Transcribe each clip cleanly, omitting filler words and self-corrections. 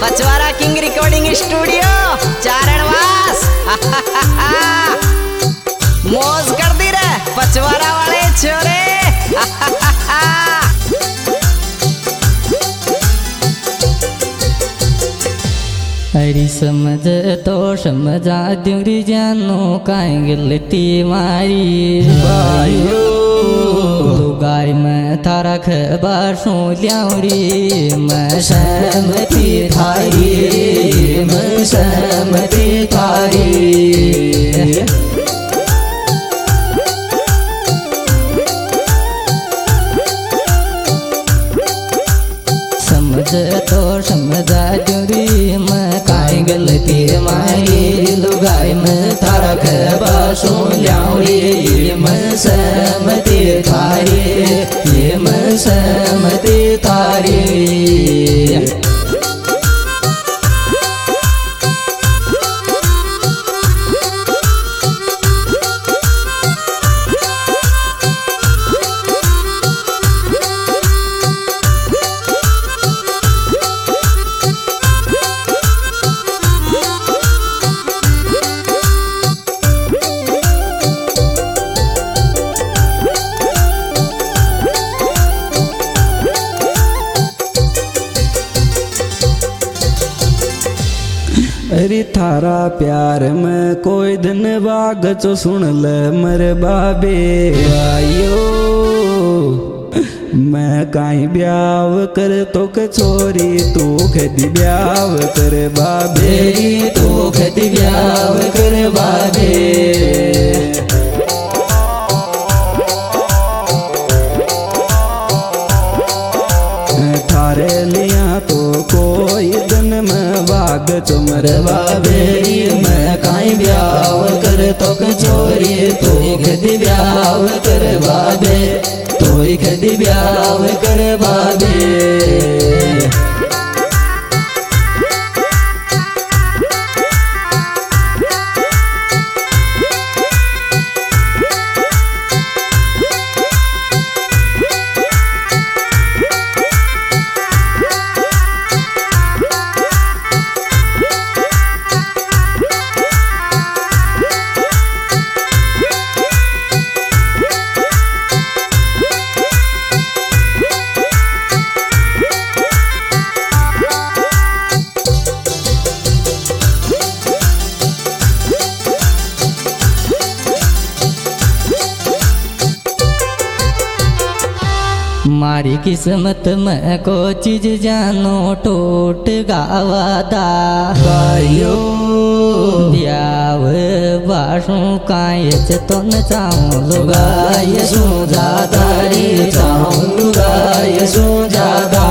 Pachwara king recording studio Charanwas. मौज कर दी रे पचवारा वाले छोरे। अरे समझ तो समझा दूरी जानो काई गलती मारी भाइयो गाय में थारा खबर सो लियारी मैं सहमति थारी मैं सहमति थारी। समझ तो समझा दूरी मैं काई गलती मारी लुगाई में थारा खबर सो लियारी मैं सहमति थारी ये मैं सहमति थारी। अरे थारा प्यार में कोई दिन बाग चो सुन ले मरे बाबे आयो मैं काई ब्याव कर तो के छोरी तू खेती ब्याव कर बाबे तू खेती ब्याव कर बाबे। थारे लिया तो कोई दिन में बाग चुमर बाबे मैं काई ब्याव कर तो छोरी तू खदी ब्याव कर बाबे तू खदी ब्याव कर बाबे। मारी किस्मत में को चीज जानो टूट गावादा भाइयो ब्याव बासु काये तो न चाहूं लुगाय सो ज्यादा रे चाहूं लुगाय सो ज्यादा।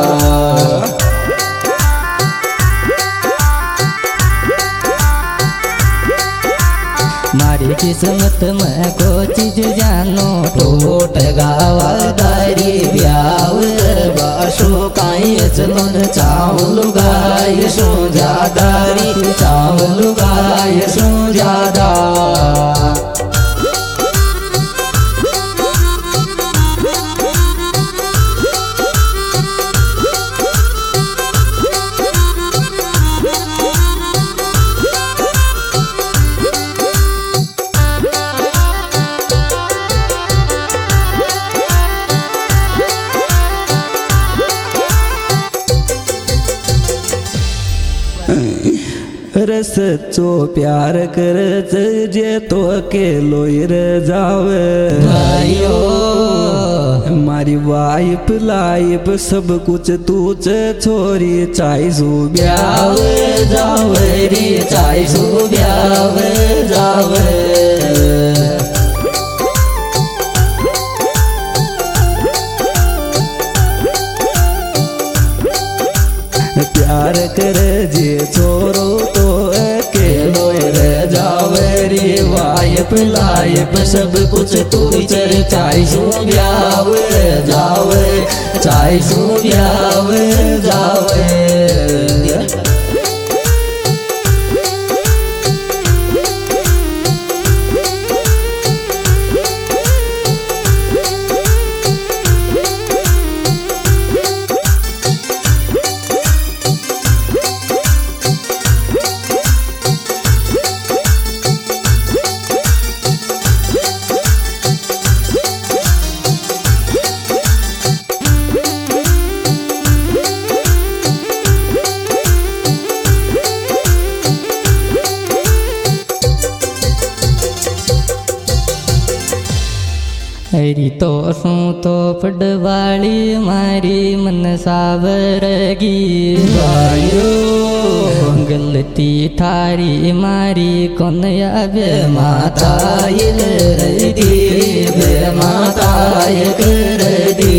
मारी किस्मत में को चीज जानो टूट गावादारी ब्याव बासो काई चलन चावल गाय सो ज्यादारी चावल गाय सो ज्यादा। रस चो प्यार कर जे तो अकेलो रह जावे भाइयो मारी वाइफ लाइफ सब कुछ तू छोरी चाइसू ब्याव जावे रे चाइसू ब्याव जावे। प्यार कर जे छोरो तो अकेलो रह जावे रे वाइफ लाइफ सब कुछ तू चाइसू ब्याव जावे चाइसू ब्याव जावे। हरी तो सू तो पडवाली मारी मन सावरगी भाइयों गलती थारी मारी कौन आवे माता ये कर दी बे माता ये कर दी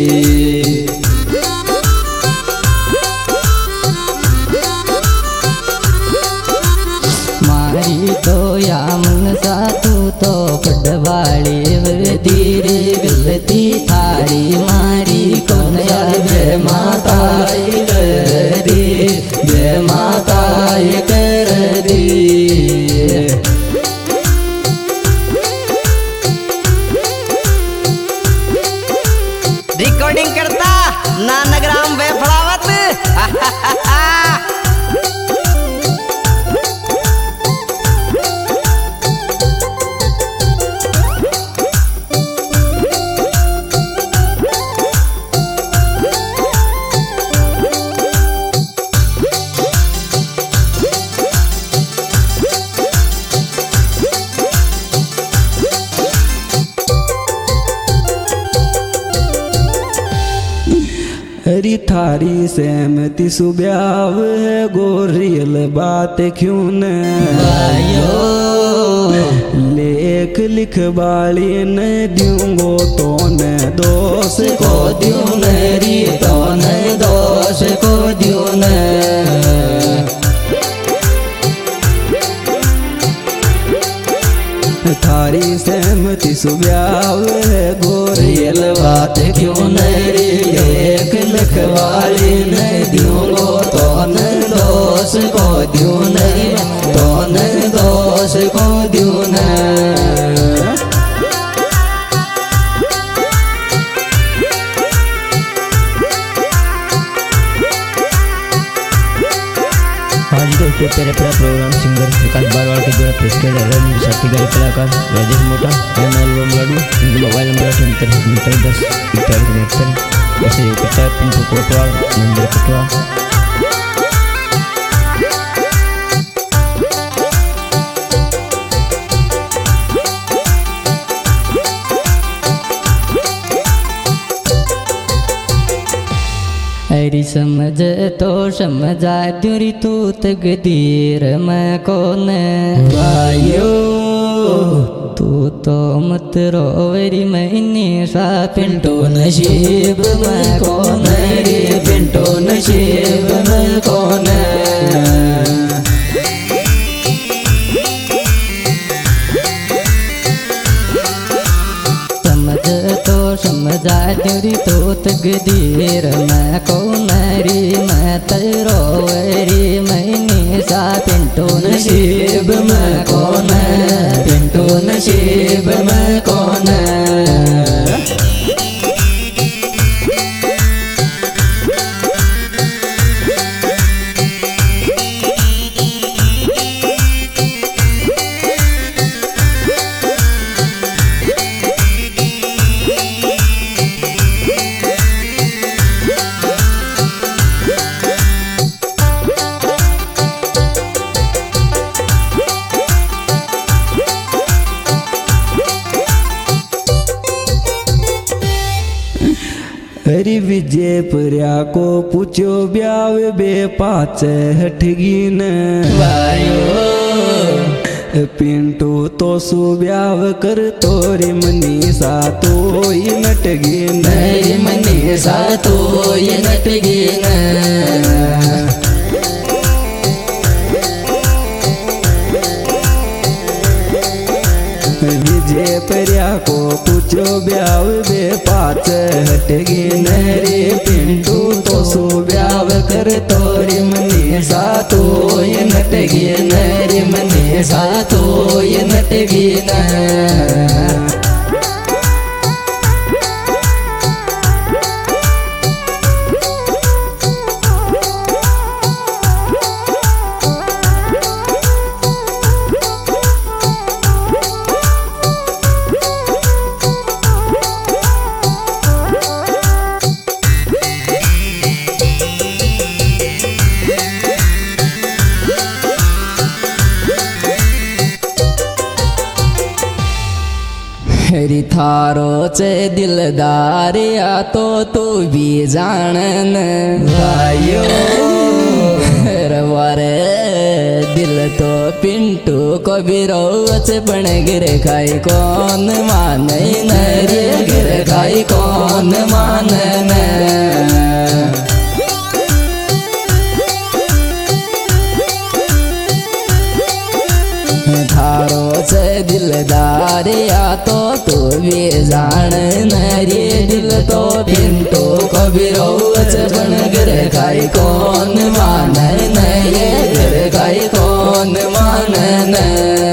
मारी तो या मन सा तू तो पडवाली धीरे गलती थारी मारी कौन बे माता ये कर दी बे माता ये कर दी रिकॉर्डिंग करता नानग्राम वेफड़ावत हरी थारी सहमति सुब्याव है गोरियल बात क्यों न लेख लिख बाली न दूंगो तो न दोष को द्यू न री तो न दोष को द्यू न थारी सहमति सुब्याव है गोरियल बात क्यों न रे एक लखवाली न दूंगो तो न दोष को द्यू न तो न दोष को द्यू न हाँ जी दोस्तों, तेरे पूरा प्रोग्राम सिंगर विकास बारवाल के द्वारा पेश किया जा रहा है। मेरे साथी गायक कलाकार राजेश मोटा एम एल्बम लाडू, इनके मोबाइल नंबर 78 10 ऐसे पता पिंटू कोटवाल नंबर कटवा। हरी समझ तो समझा दूरी तू तकदीर मैं कौन भाइयों तू तो मत रोवरी मैंने सा पिंटू नसीब में कौन रे पिंटू नसीब में कौन समझा दूरी तो तकदीर मैं कौन री मैं तरोवरी मैंने सा पिंटू नसीब में कौन पिंटू नसीब में कौन हरी विजय पर्या को पूछो ब्याव बे पाच हटगी न पिंटू तो सुब्याव कर तोरी मनी सा तो ही नटगी नहीं मनी सा तो ये नटगी न विजय पर्या को पूछो ब्याव बे पाच हटगी न रे पिंटू तो सुब्याव कर तोरी मनी सा तो ये नटगी न रे मनी सा तो ये नटगी न थारो चे दिलदार या तो तू भी जानन भाइयो रवारे दिल तो पिंटू को भी रोच पण गिर खाई कौन माने न रे गिर खाई कौन माने न थारो से दिलदार या तो तू भी जान नरी दिल तो पिंटू को भी रोच बन गिर खाई कौन मान न ये गिर खाई कौन मान न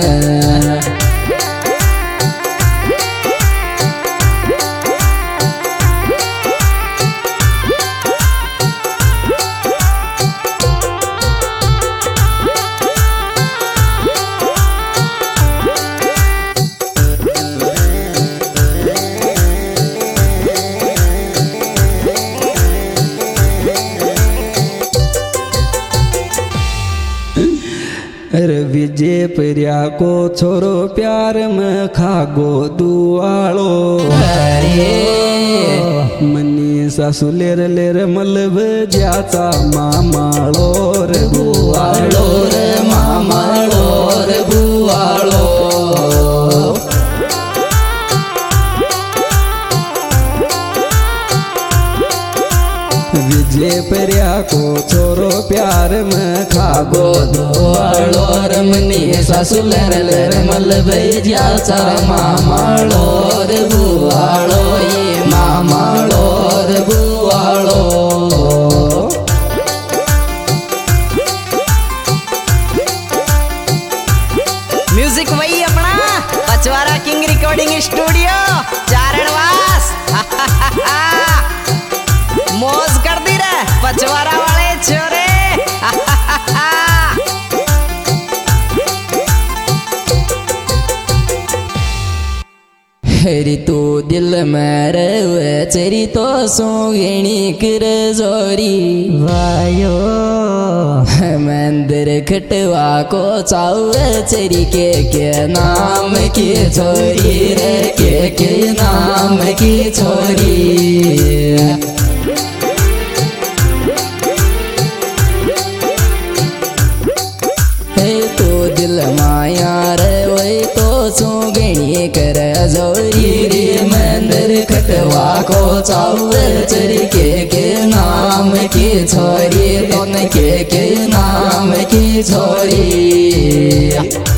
अरे विजय परिया को छोरो प्यार में खागो दुआलो मनी सासू लेर लेर मलब ज्याचा मामाळो रे बुआलो रे मामाळो रे बुआलो विजय परिया को छोरो प्यार में खागो दुआलो रे मनी सासू लेर लेर मलब ज्याचा मामाळो रे बुआलो ये मामाळो रे बुआलो म्यूजिक वही अपना Pachwara king recording studio Charanwas मौज कर दी रे पचवारा वाले छोरे हरी तू दिल में रहे चरी तो सोगणी कर जोरी वायो मंदिर खटवा को चावे चरी के नाम की छोरी रे के नाम की छोरी तो दिल माया रे वही तो सोगणी कर जोरी रे मंदिर खटवा को चावे चरी के नाम की छोरी तो के नाम की छोरी